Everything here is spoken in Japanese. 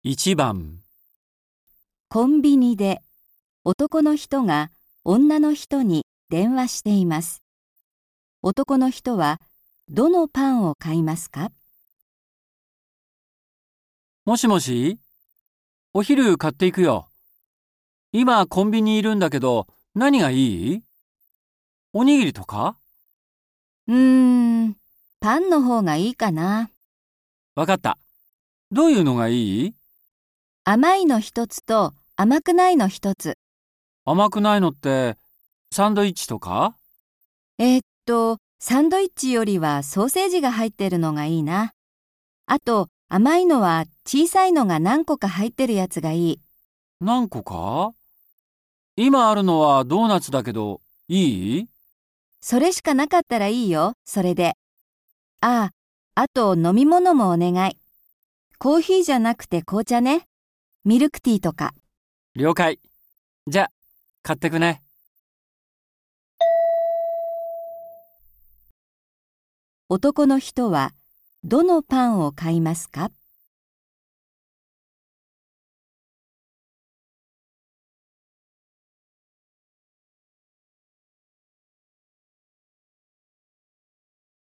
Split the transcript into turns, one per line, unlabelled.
1番、
コンビニで男の人が女の人に電話しています。男の人はどのパンを買いますか？
もしもし、お昼買っていくよ。今コンビニいるんだけど、何がいい？おにぎりとか？
パンの方がいいかな。
わかった。どういうのがいい？
甘いの一つと甘くないの一つ。
甘くないのって、サンドイッチとか？
サンドイッチよりはソーセージが入ってるのがいいな。あと甘いのは小さいのが何個か入ってるやつがいい。
何個か？今あるのはドーナツだけど、いい？
それしかなかったらいいよ、それで。あと飲み物もお願い。コーヒーじゃなくて紅茶ね。ミルクティーとか。
了解。じゃ、買ってくね。
男の人はどのパンを買いますか？